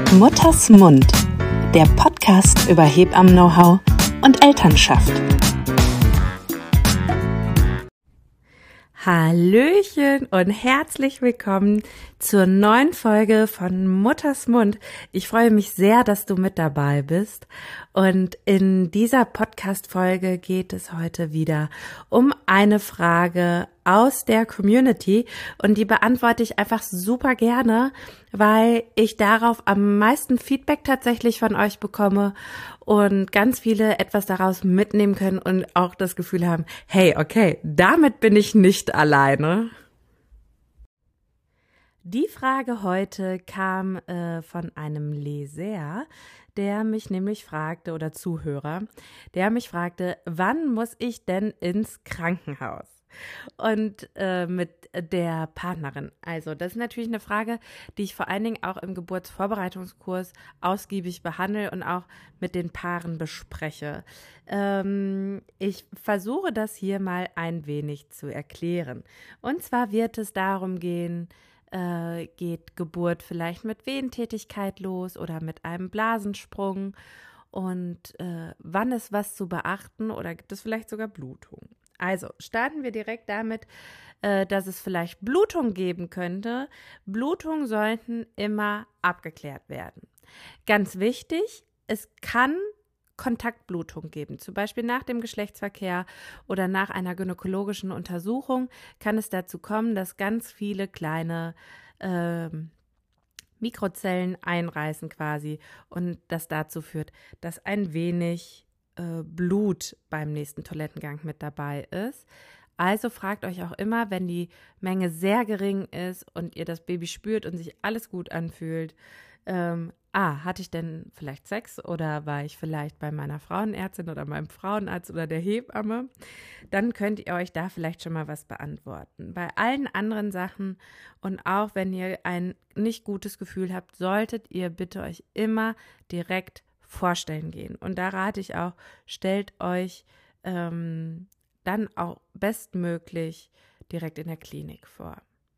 Mutters Mund, der Podcast über Hebammen-Know-how und Elternschaft. Hallöchen und herzlich willkommen zur neuen Folge von Mutters Mund. Ich freue mich sehr, dass du mit dabei bist. Und in dieser Podcast-Folge geht es heute wieder um eine Frage aus der Community und die beantworte ich einfach super gerne, weil ich darauf am meisten Feedback tatsächlich von euch bekomme und ganz viele etwas daraus mitnehmen können und auch das Gefühl haben, hey, okay, damit bin ich nicht alleine. Die Frage heute kam von einem Leser, der mich nämlich fragte, oder Zuhörer, der mich fragte, wann muss ich denn ins Krankenhaus? Und mit der Partnerin. Also das ist natürlich eine Frage, die ich vor allen Dingen auch im Geburtsvorbereitungskurs ausgiebig behandle und auch mit den Paaren bespreche. Ich versuche das hier mal ein wenig zu erklären. Und zwar wird es darum gehen, geht Geburt vielleicht mit Wehentätigkeit los oder mit einem Blasensprung und wann ist was zu beachten oder gibt es vielleicht sogar Blutung? Also starten wir direkt damit, dass es vielleicht Blutung geben könnte. Blutungen sollten immer abgeklärt werden. Ganz wichtig, es kann Kontaktblutung geben, zum Beispiel nach dem Geschlechtsverkehr oder nach einer gynäkologischen Untersuchung kann es dazu kommen, dass ganz viele kleine Mikrozellen einreißen quasi und das dazu führt, dass ein wenig Blut beim nächsten Toilettengang mit dabei ist. Also fragt euch auch immer, wenn die Menge sehr gering ist und ihr das Baby spürt und sich alles gut anfühlt, hatte ich denn vielleicht Sex oder war ich vielleicht bei meiner Frauenärztin oder meinem Frauenarzt oder der Hebamme? Dann könnt ihr euch da vielleicht schon mal was beantworten. Bei allen anderen Sachen und auch wenn ihr ein nicht gutes Gefühl habt, solltet ihr bitte euch immer direkt vorstellen gehen. Und da rate ich auch, stellt euch dann auch bestmöglich direkt in der Klinik vor.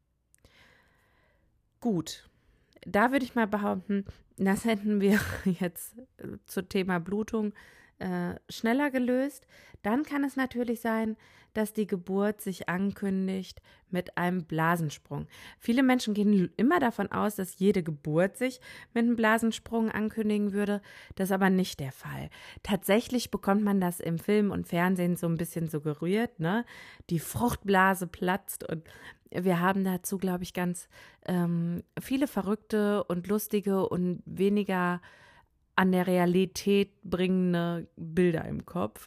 Gut, da würde ich mal behaupten, das hätten wir jetzt zum Thema Blutung schneller gelöst. Dann kann es natürlich sein, dass die Geburt sich ankündigt mit einem Blasensprung. Viele Menschen gehen immer davon aus, dass jede Geburt sich mit einem Blasensprung ankündigen würde. Das ist aber nicht der Fall. Tatsächlich bekommt man das im Film und Fernsehen so ein bisschen suggeriert, ne? Die Fruchtblase platzt und wir haben dazu, glaube ich, ganz viele verrückte und lustige und weniger an der Realität bringende Bilder im Kopf.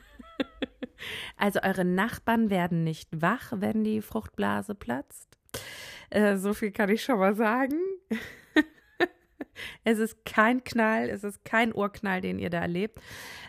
Also eure Nachbarn werden nicht wach, wenn die Fruchtblase platzt. So viel kann ich schon mal sagen. Es ist kein Knall, es ist kein Urknall, den ihr da erlebt.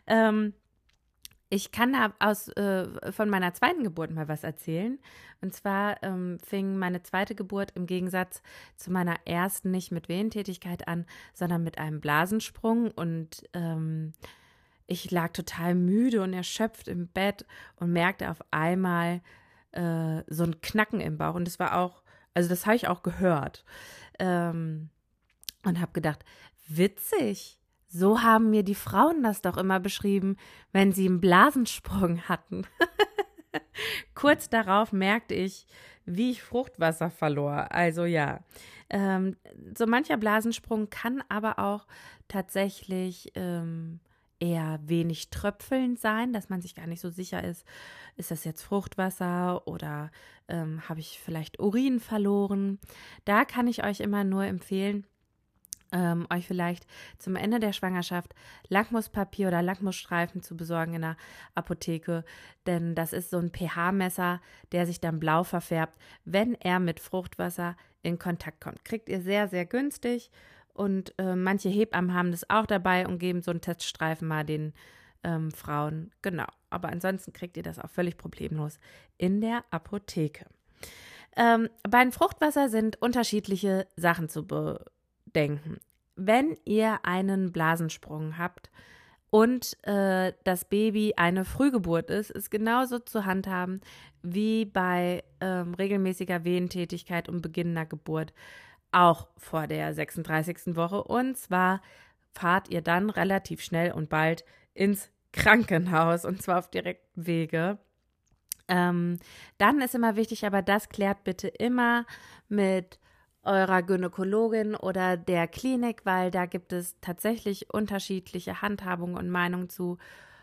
Ich kann von meiner zweiten Geburt mal was erzählen. Und zwar fing meine zweite Geburt im Gegensatz zu meiner ersten nicht mit Wehentätigkeit an, sondern mit einem Blasensprung. Und ich lag total müde und erschöpft im Bett und merkte auf einmal so ein Knacken im Bauch. Und das war auch, also das habe ich auch gehört. Und habe gedacht, witzig. So haben mir die Frauen das doch immer beschrieben, wenn sie einen Blasensprung hatten. Kurz darauf merkte ich, wie ich Fruchtwasser verlor. Also ja, so mancher Blasensprung kann aber auch tatsächlich eher wenig tröpfelnd sein, dass man sich gar nicht so sicher ist das jetzt Fruchtwasser oder habe ich vielleicht Urin verloren. Da kann ich euch immer nur empfehlen, euch vielleicht zum Ende der Schwangerschaft Lackmuspapier oder Lackmusstreifen zu besorgen in der Apotheke, denn das ist so ein pH-Messer, der sich dann blau verfärbt, wenn er mit Fruchtwasser in Kontakt kommt. Kriegt ihr sehr, sehr günstig und manche Hebammen haben das auch dabei und geben so einen Teststreifen mal den Frauen. Genau, aber ansonsten kriegt ihr das auch völlig problemlos in der Apotheke. Beim Fruchtwasser sind unterschiedliche Sachen zu bedenken. Wenn ihr einen Blasensprung habt und das Baby eine Frühgeburt ist genauso zu handhaben wie bei regelmäßiger Wehentätigkeit und beginnender Geburt. auch vor der 36. Woche. Und zwar fahrt ihr dann relativ schnell und bald ins Krankenhaus und zwar auf direktem Wege. Dann ist immer wichtig, aber das klärt bitte immer mit eurer Gynäkologin oder der Klinik, weil da gibt es tatsächlich unterschiedliche Handhabungen und Meinungen zu.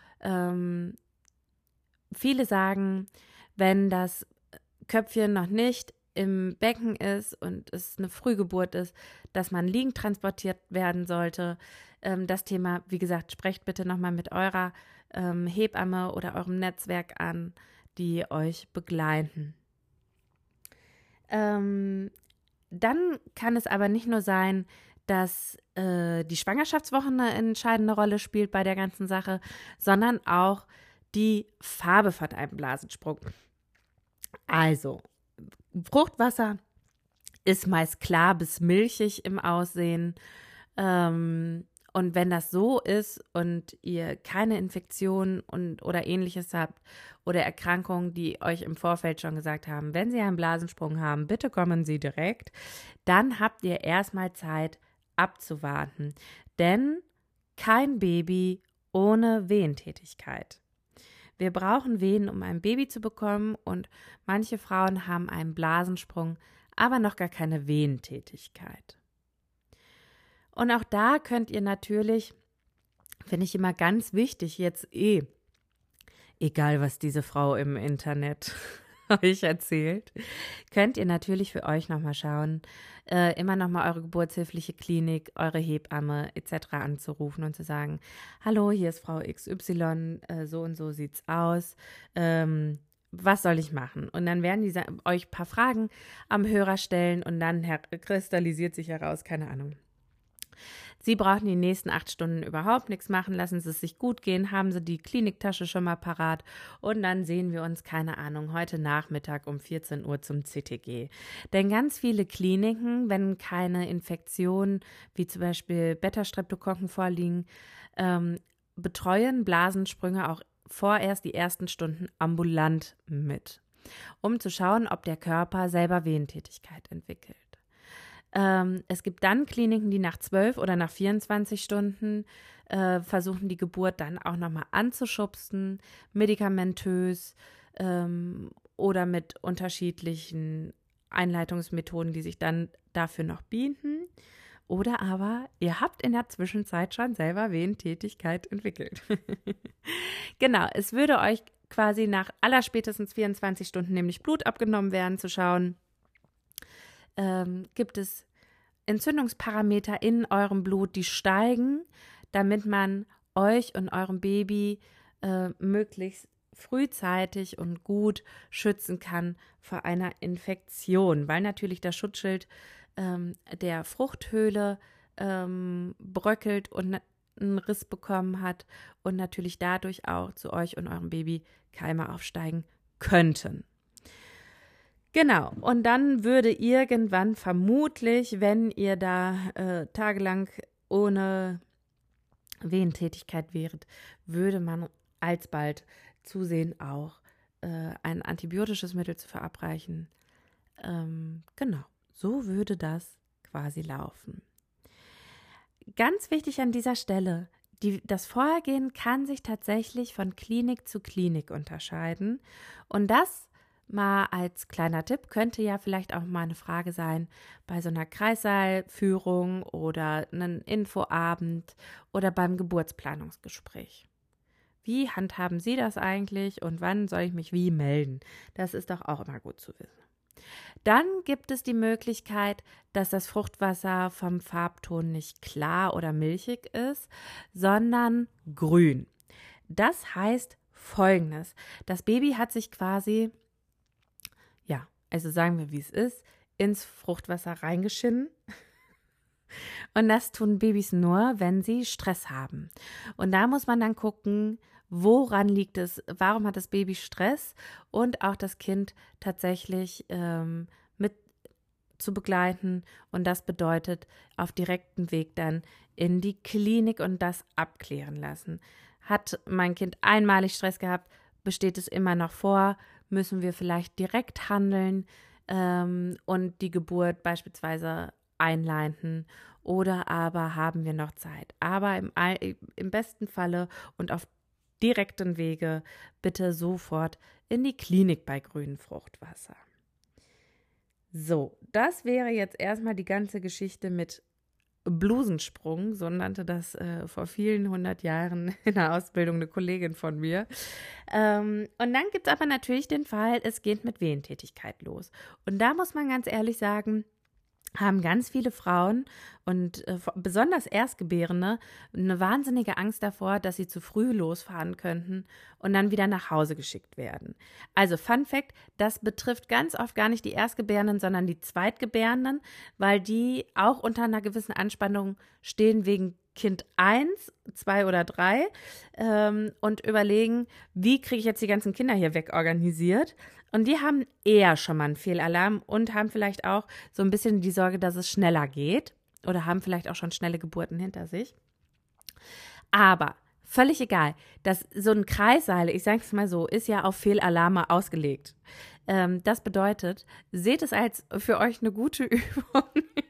Viele sagen, wenn das Köpfchen noch nicht im Becken ist und es eine Frühgeburt ist, dass man liegend transportiert werden sollte. Das Thema, wie gesagt, sprecht bitte nochmal mit eurer Hebamme oder eurem Netzwerk an, die euch begleiten. Dann kann es aber nicht nur sein, dass die Schwangerschaftswoche eine entscheidende Rolle spielt bei der ganzen Sache, sondern auch die Farbe von einem Blasensprung. Also, Fruchtwasser ist meist klar bis milchig im Aussehen. Und wenn das so ist und ihr keine Infektionen oder ähnliches habt oder Erkrankungen, die euch im Vorfeld schon gesagt haben, wenn Sie einen Blasensprung haben, bitte kommen Sie direkt, dann habt ihr erstmal Zeit abzuwarten. Denn kein Baby ohne Wehentätigkeit. Wir brauchen Wehen, um ein Baby zu bekommen und manche Frauen haben einen Blasensprung, aber noch gar keine Wehentätigkeit. Und auch da könnt ihr natürlich, finde ich immer ganz wichtig, jetzt egal was diese Frau im Internet euch erzählt, könnt ihr natürlich für euch nochmal schauen, immer nochmal eure geburtshilfliche Klinik, eure Hebamme etc. anzurufen und zu sagen, hallo, hier ist Frau XY, so und so sieht's aus, was soll ich machen? Und dann werden die euch ein paar Fragen am Hörer stellen und dann kristallisiert sich heraus, keine Ahnung. Sie brauchen die nächsten 8 Stunden überhaupt nichts machen, lassen Sie es sich gut gehen, haben Sie die Kliniktasche schon mal parat und dann sehen wir uns, keine Ahnung, heute Nachmittag um 14 Uhr zum CTG. Denn ganz viele Kliniken, wenn keine Infektionen wie zum Beispiel Beta-Streptokokken vorliegen, betreuen Blasensprünge auch vorerst die ersten Stunden ambulant mit, um zu schauen, ob der Körper selber Wehentätigkeit entwickelt. Es gibt dann Kliniken, die nach 12 oder nach 24 Stunden versuchen, die Geburt dann auch nochmal anzuschubsen, medikamentös oder mit unterschiedlichen Einleitungsmethoden, die sich dann dafür noch bieten. Oder aber ihr habt in der Zwischenzeit schon selber Wehentätigkeit entwickelt. Genau, es würde euch quasi nach allerspätestens 24 Stunden nämlich Blut abgenommen werden, zu schauen, gibt es Entzündungsparameter in eurem Blut, die steigen, damit man euch und eurem Baby möglichst frühzeitig und gut schützen kann vor einer Infektion, weil natürlich das Schutzschild der Fruchthöhle bröckelt und einen Riss bekommen hat und natürlich dadurch auch zu euch und eurem Baby Keime aufsteigen könnten. Genau, und dann würde irgendwann vermutlich, wenn ihr da tagelang ohne Wehentätigkeit wäret, würde man alsbald zusehen, auch ein antibiotisches Mittel zu verabreichen. Genau, so würde das quasi laufen. Ganz wichtig an dieser Stelle, das Vorgehen kann sich tatsächlich von Klinik zu Klinik unterscheiden und das mal als kleiner Tipp könnte ja vielleicht auch mal eine Frage sein bei so einer Kreissaalführung oder einem Infoabend oder beim Geburtsplanungsgespräch. Wie handhaben Sie das eigentlich und wann soll ich mich wie melden? Das ist doch auch immer gut zu wissen. Dann gibt es die Möglichkeit, dass das Fruchtwasser vom Farbton nicht klar oder milchig ist, sondern grün. Das heißt Folgendes: Das Baby hat sich quasi, also sagen wir, wie es ist, ins Fruchtwasser reingeschinnen. Und das tun Babys nur, wenn sie Stress haben. Und da muss man dann gucken, woran liegt es, warum hat das Baby Stress und auch das Kind tatsächlich mit zu begleiten. Und das bedeutet auf direktem Weg dann in die Klinik und das abklären lassen. Hat mein Kind einmalig Stress gehabt, besteht es immer noch vor, müssen wir vielleicht direkt handeln und die Geburt beispielsweise einleiten oder aber haben wir noch Zeit. Aber im besten Falle und auf direkten Wege bitte sofort in die Klinik bei grünem Fruchtwasser. So, das wäre jetzt erstmal die ganze Geschichte mit Blusensprung, so nannte das vor vielen 100 Jahren in der Ausbildung eine Kollegin von mir. Und dann gibt es aber natürlich den Fall, es geht mit Wehentätigkeit los. Und da muss man ganz ehrlich sagen, haben ganz viele Frauen und besonders Erstgebärende eine wahnsinnige Angst davor, dass sie zu früh losfahren könnten und dann wieder nach Hause geschickt werden. Also Fun Fact, das betrifft ganz oft gar nicht die Erstgebärenden, sondern die Zweitgebärenden, weil die auch unter einer gewissen Anspannung stehen wegen Kind 1, 2 oder 3 und überlegen, wie kriege ich jetzt die ganzen Kinder hier wegorganisiert. Und die haben eher schon mal einen Fehlalarm und haben vielleicht auch so ein bisschen die Sorge, dass es schneller geht oder haben vielleicht auch schon schnelle Geburten hinter sich. Aber völlig egal, so ein Kreissaal, ich sage es mal so, ist ja auf Fehlalarme ausgelegt. Das bedeutet, seht es als für euch eine gute Übung.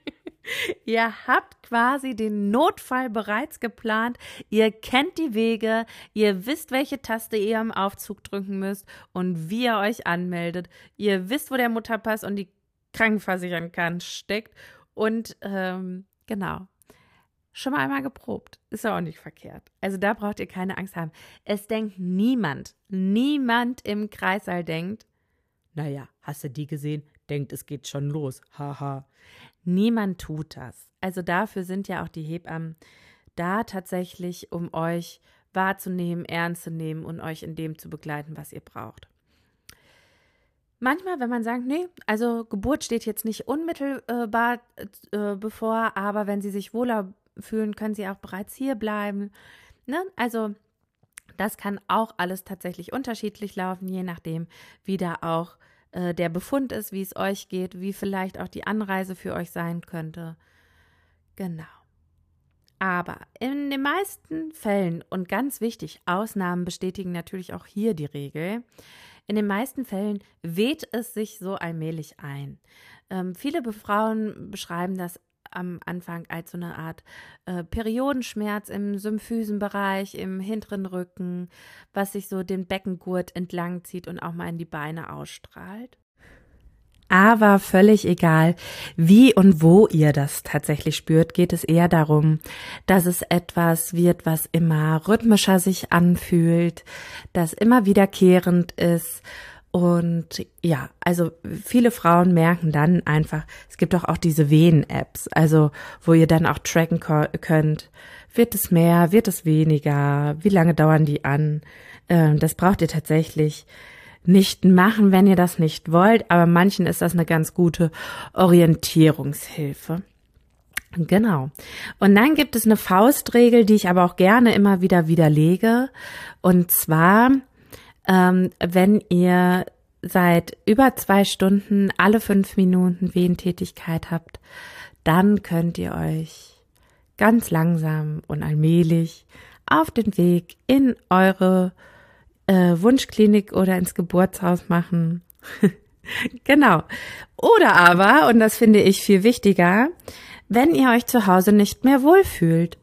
Ihr habt quasi den Notfall bereits geplant, ihr kennt die Wege, ihr wisst, welche Taste ihr am Aufzug drücken müsst und wie ihr euch anmeldet. Ihr wisst, wo der Mutterpass und die Krankenversicherung steckt und genau, schon mal einmal geprobt, ist ja auch nicht verkehrt. Also da braucht ihr keine Angst haben. Es denkt niemand im Kreissaal denkt, naja, hast du die gesehen? Denkt, es geht schon los, haha. Niemand tut das. Also dafür sind ja auch die Hebammen da tatsächlich, um euch wahrzunehmen, ernst zu nehmen und euch in dem zu begleiten, was ihr braucht. Manchmal, wenn man sagt, nee, also Geburt steht jetzt nicht unmittelbar bevor, aber wenn sie sich wohler fühlen, können sie auch bereits hier bleiben. Ne? Also das kann auch alles tatsächlich unterschiedlich laufen, je nachdem, wie da auch der Befund ist, wie es euch geht, wie vielleicht auch die Anreise für euch sein könnte. Genau. Aber in den meisten Fällen, und ganz wichtig, Ausnahmen bestätigen natürlich auch hier die Regel, in den meisten Fällen weht es sich so allmählich ein. Viele Frauen beschreiben das am Anfang als so eine Art Periodenschmerz im Symphysenbereich, im hinteren Rücken, was sich so den Beckengurt entlang zieht und auch mal in die Beine ausstrahlt. Aber völlig egal, wie und wo ihr das tatsächlich spürt, geht es eher darum, dass es etwas wird, was immer rhythmischer sich anfühlt, das immer wiederkehrend ist. Und ja, also viele Frauen merken dann einfach, es gibt doch auch diese Wehen-Apps, also wo ihr dann auch tracken könnt, wird es mehr, wird es weniger, wie lange dauern die an. Das braucht ihr tatsächlich nicht machen, wenn ihr das nicht wollt, aber manchen ist das eine ganz gute Orientierungshilfe. Genau. Und dann gibt es eine Faustregel, die ich aber auch gerne immer wieder widerlege, und zwar wenn ihr seit über 2 Stunden alle 5 Minuten Wehentätigkeit habt, dann könnt ihr euch ganz langsam und allmählich auf den Weg in eure Wunschklinik oder ins Geburtshaus machen. Genau. Oder aber, und das finde ich viel wichtiger, wenn ihr euch zu Hause nicht mehr wohlfühlt.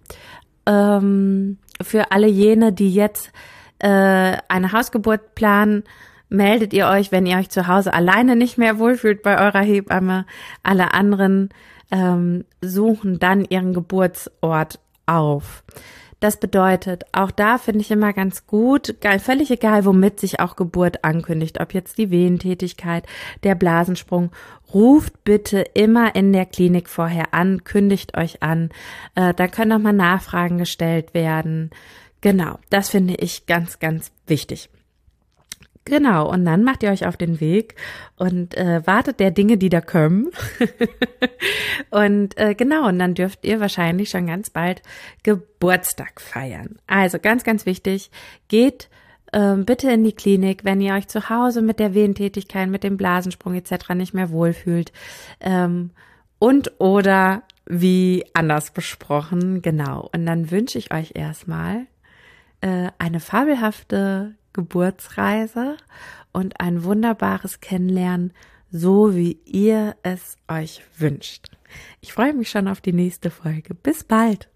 Für alle jene, die jetzt eine Hausgeburt planen, meldet ihr euch, wenn ihr euch zu Hause alleine nicht mehr wohlfühlt bei eurer Hebamme. Alle anderen suchen dann ihren Geburtsort auf. Das bedeutet, auch da finde ich immer ganz gut, völlig egal, womit sich auch Geburt ankündigt, ob jetzt die Wehentätigkeit, der Blasensprung, ruft bitte immer in der Klinik vorher an, kündigt euch an, da können nochmal Nachfragen gestellt werden. Genau, das finde ich ganz, ganz wichtig. Genau, und dann macht ihr euch auf den Weg und wartet der Dinge, die da kommen. Und genau, und dann dürft ihr wahrscheinlich schon ganz bald Geburtstag feiern. Also ganz, ganz wichtig, geht bitte in die Klinik, wenn ihr euch zu Hause mit der Wehentätigkeit, mit dem Blasensprung etc. nicht mehr wohlfühlt. Und oder wie anders besprochen, genau. Und dann wünsche ich euch erstmal eine fabelhafte Geburtsreise und ein wunderbares Kennenlernen, so wie ihr es euch wünscht. Ich freue mich schon auf die nächste Folge. Bis bald.